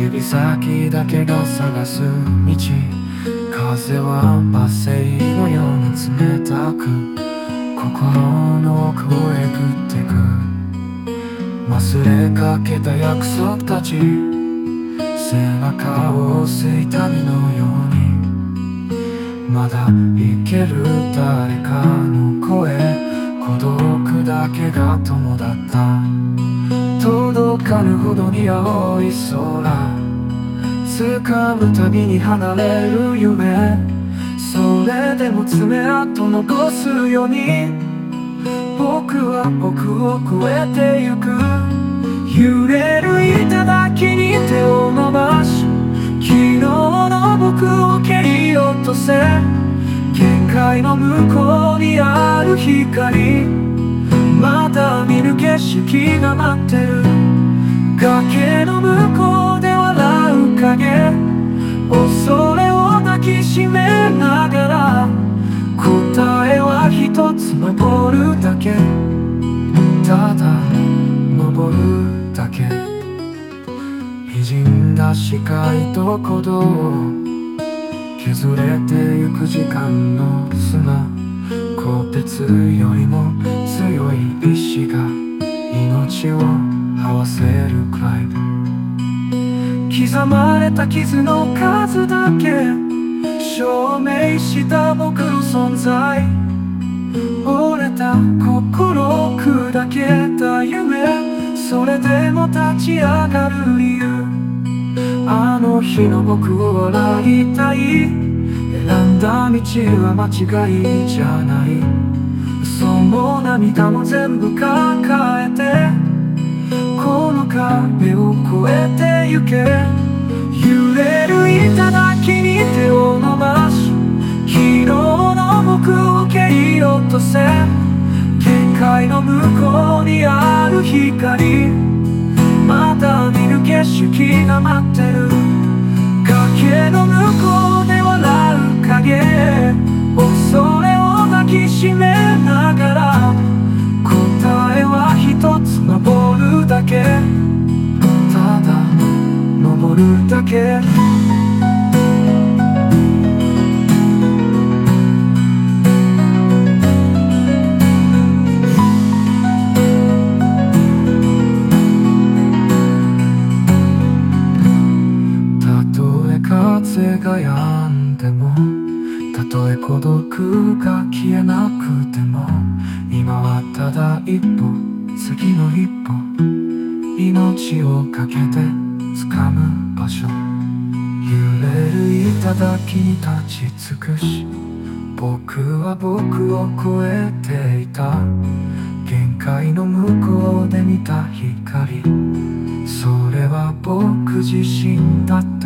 指先だけが探す道、風は罵声のように冷たく心の奥をえぐってく。忘れかけた約束たち、背中を押す痛みのように、まだ生ける誰かの声、孤独だけが友だった。届かぬほどに青い空、掴むたびに離れる夢、それでも爪痕残すように、僕は僕を超えてゆく。揺れる頂に手を伸ばし、昨日の僕を蹴り落とせ。限界の向こうにある光、まだ見ぬ景色が待ってる。崖の向こうで笑う影、恐れを抱きしめながら、答えは一つ、登るだけ。ただ登るだけ。滲んだ視界と鼓動、削れてゆく時間の砂、鋼鉄よりも強い意志が命を合わせるくらい。刻まれた傷の数だけ証明した僕の存在。折れた心を砕けた夢、それでも立ち上がる理由。あの日の僕を笑いたい。選んだ道は間違いじゃない。嘘も涙も全部抱えて、この壁を越えてゆけ。揺れる頂に手を伸ばし、昨日の僕を蹴り落とせ。限界の向こうにある光、まだ見ぬ景色が待ってる。崖の向こうで笑う影、恐れを抱きしめながら、答えは一つ、登るだけ。ただ登るだけ。風が止んでも、たとえ孤独が消えなくても、今はただ一歩、次の一歩、命をかけて掴む場所。揺れる頂に立ち尽くし、僕は僕を超えていた。限界の向こうで見た光、それは僕自身だった。